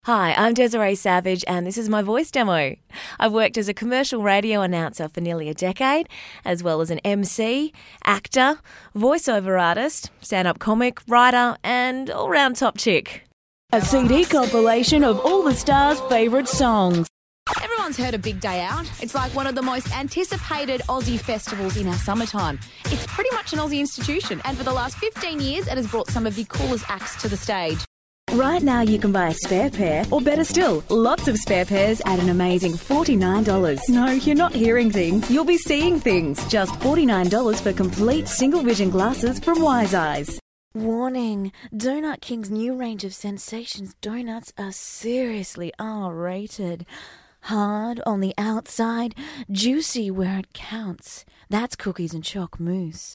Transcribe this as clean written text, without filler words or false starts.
Hi, I'm Desiree Savage and this is my voice demo. I've worked as a commercial radio announcer for nearly a decade, as well as an MC, actor, voiceover artist, stand-up comic, writer and all-round top chick. A CD compilation of all the stars' favourite songs. Everyone's heard of Big Day Out. It's like one of the most anticipated Aussie festivals in our summertime. It's pretty much an Aussie institution, and for the last 15 years it has brought some of the coolest acts to the stage. Right now you can buy a spare pair, or better still, lots of spare pairs at an amazing $49. No, you're not hearing things, you'll be seeing things. Just $49 for complete single vision glasses from Wise Eyes. Warning, Donut King's new range of Sensations donuts are seriously R-rated. Hard on the outside, juicy where it counts. That's cookies and choc mousse.